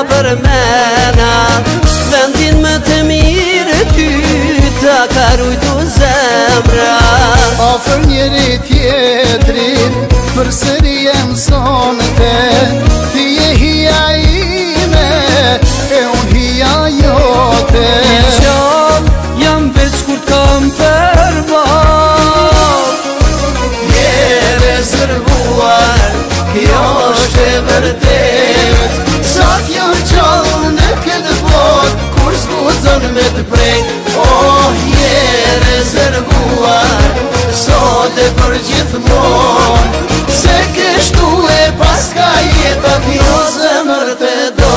sta për mena, vendin më të mirë ty ta ka rujtu zemra. Afër njëri tjetrin përsëri e mësonte, ti je hija ime e unë hija jote. Jam veç kur kam përball, je rezervuar, kjo është e vërtet. Sot janë qallë në këtë bot, kur s'guxon me të prejt. Oh, je rezervuar, sot e për gjithmon, se kështu e paska jeta, kjo zemër të do.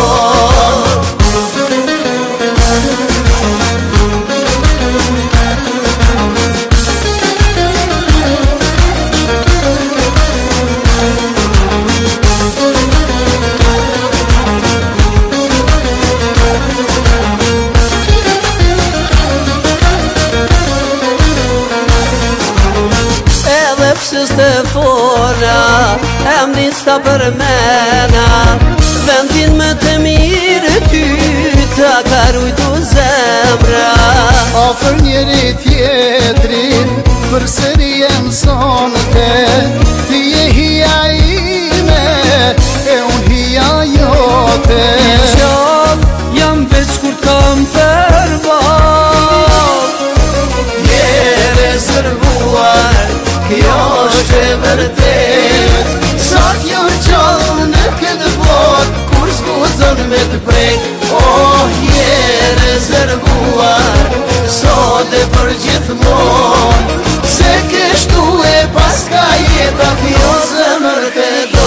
S'te fora, emrin sta për mena, vendin më të mirë ty ta ka rujtu zemra. Afër njëri tjetrin përsëri e mësonte, ti je hija ime e unë hija jote. Jam veç kur kam përball, je rezervuar, kjo është e vërtet. Sot janë qallë në këtë bot, kur s'guxon me të prejt. Oh, je rezervuar, sot e për gjithmon, se kështu e paska jeta, kjo zemër të do.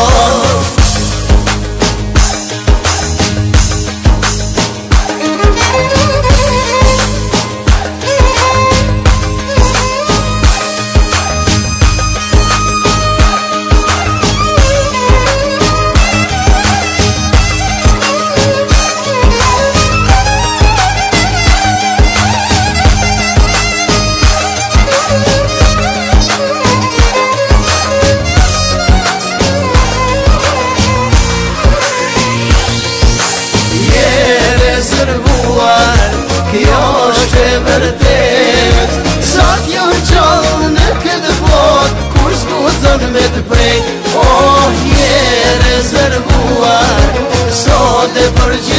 Kjo është e vërtet. Sot janë qallë në këtë bot, kur s'guxon me të prejt. Oh, je rezervuar, sot e për